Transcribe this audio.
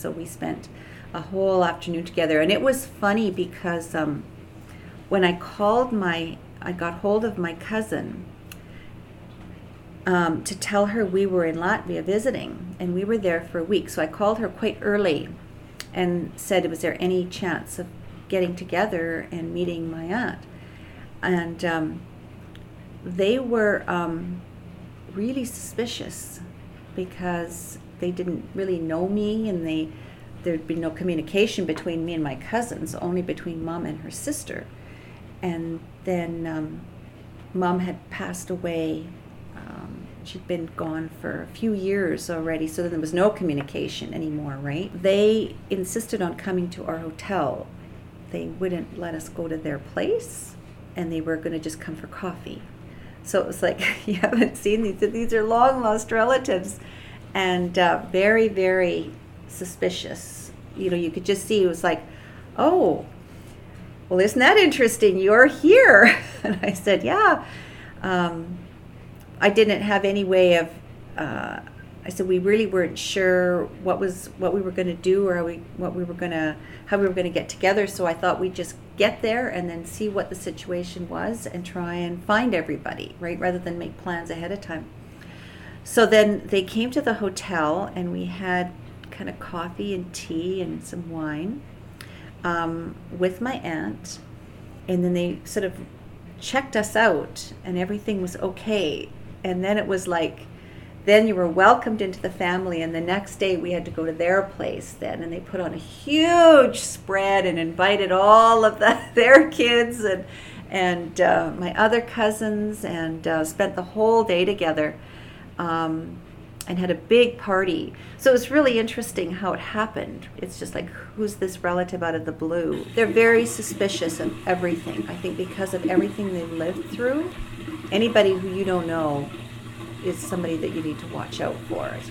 So we spent a whole afternoon together, and it was funny because when I got hold of my cousin to tell her we were in Latvia visiting, and we were there for a week. So I called her quite early and said, was there any chance of getting together and meeting my aunt? And they were really suspicious because they didn't really know me, and there'd been no communication between me and my cousins, only between Mom and her sister. And then Mom had passed away. She'd been gone for a few years already, so there was no communication anymore, right? They insisted on coming to our hotel. They wouldn't let us go to their place, and they were going to just come for coffee. So it was like, you haven't seen these. These are long-lost relatives, and very, very suspicious. You could just see it was like, oh, well, isn't that interesting? You're here. And I said, yeah. I didn't have any way of, I said, we really weren't sure what we were going to do, or how we were going to get together. So I thought we'd just get there and then see what the situation was and try and find everybody, right? Rather than make plans ahead of time. So then they came to the hotel, and we had kind of coffee and tea and some wine with my aunt. And then they sort of checked us out, and everything was okay. And then it was like, then you were welcomed into the family, and the next day we had to go to their place then, and they put on a huge spread and invited all of their kids and my other cousins, and spent the whole day together and had a big party. So it was really interesting how it happened. It's just like, who's this relative out of the blue? They're very suspicious of everything. I think because of everything they've lived through, anybody who you don't know is somebody that you need to watch out for.